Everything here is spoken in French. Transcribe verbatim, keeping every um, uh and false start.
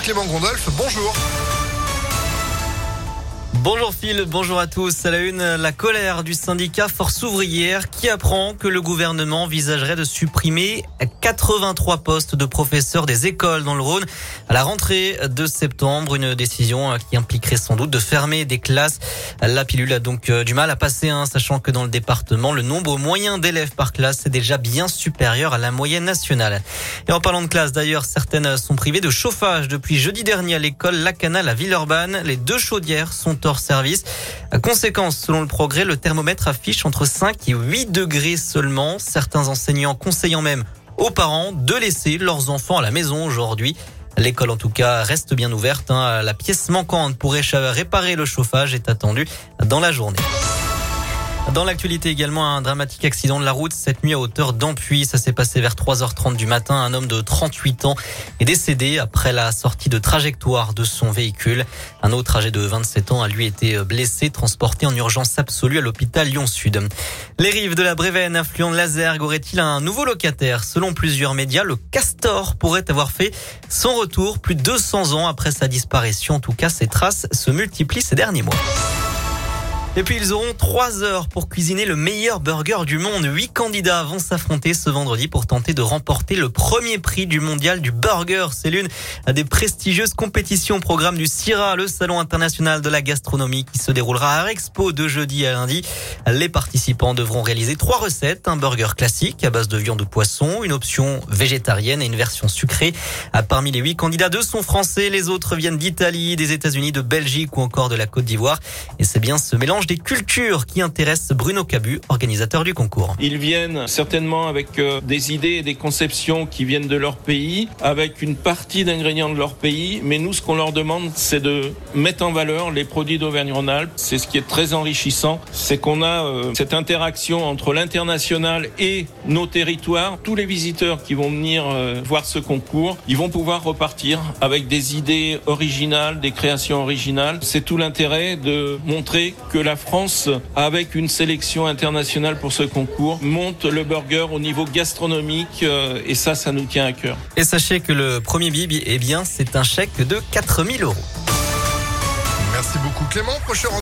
Clément Gondolf, bonjour. Bonjour Phil, bonjour à tous. À la une, la colère du syndicat Force ouvrière qui apprend que le gouvernement envisagerait de supprimer quatre-vingt-trois postes de professeurs des écoles dans le Rhône à la rentrée de septembre. Une décision qui impliquerait sans doute de fermer des classes. La pilule a donc du mal à passer, hein, sachant que dans le département, le nombre moyen d'élèves par classe est déjà bien supérieur à la moyenne nationale. Et en parlant de classe, d'ailleurs, certaines sont privées de chauffage. Depuis jeudi dernier à l'école Lacanal à Villeurbanne, les deux chaudières sont hors service. Conséquence, selon le Progrès, le thermomètre affiche entre cinq et huit degrés seulement. Certains enseignants conseillant même aux parents de laisser leurs enfants à la maison aujourd'hui. L'école, en tout cas, reste bien ouverte. Hein. La pièce manquante pour réparer le chauffage est attendue dans la journée. Dans l'actualité également, un dramatique accident de la route cette nuit à hauteur d'Ampuis. Ça s'est passé vers trois heures trente du matin. Un homme de trente-huit ans est décédé après la sortie de trajectoire de son véhicule. Un autre âgé de vingt-sept ans a lui été blessé, transporté en urgence absolue à l'hôpital Lyon-Sud. Les rives de la Brévenne, affluent de la Zergue, aurait-il un nouveau locataire? Selon plusieurs médias, le castor pourrait avoir fait son retour plus de deux cents ans après sa disparition. En tout cas, ses traces se multiplient ces derniers mois. Et puis ils auront trois heures pour cuisiner le meilleur burger du monde. Huit candidats vont s'affronter ce vendredi pour tenter de remporter le premier prix du mondial du burger. C'est l'une des prestigieuses compétitions au programme du CIRA, le salon international de la gastronomie qui se déroulera à Expo de jeudi à lundi. Les participants devront réaliser trois recettes. Un burger classique à base de viande ou poisson, une option végétarienne et une version sucrée. Parmi les huit candidats, deux sont français. Les autres viennent d'Italie, des États-Unis, de Belgique ou encore de la Côte d'Ivoire. Et c'est bien ce mélange des cultures qui intéresse Bruno Cabu, organisateur du concours. Ils viennent certainement avec euh, des idées et des conceptions qui viennent de leur pays, avec une partie d'ingrédients de leur pays, mais nous ce qu'on leur demande c'est de mettre en valeur les produits d'Auvergne-Rhône-Alpes. C'est ce qui est très enrichissant, c'est qu'on a euh, cette interaction entre l'international et nos territoires. Tous les visiteurs qui vont venir euh, voir ce concours, ils vont pouvoir repartir avec des idées originales, des créations originales. C'est tout l'intérêt de montrer que la France, avec une sélection internationale pour ce concours, monte le burger au niveau gastronomique euh, et ça, ça nous tient à cœur. Et sachez que le premier bib, eh bien, c'est un chèque de quatre mille euros. Merci beaucoup Clément. Prochain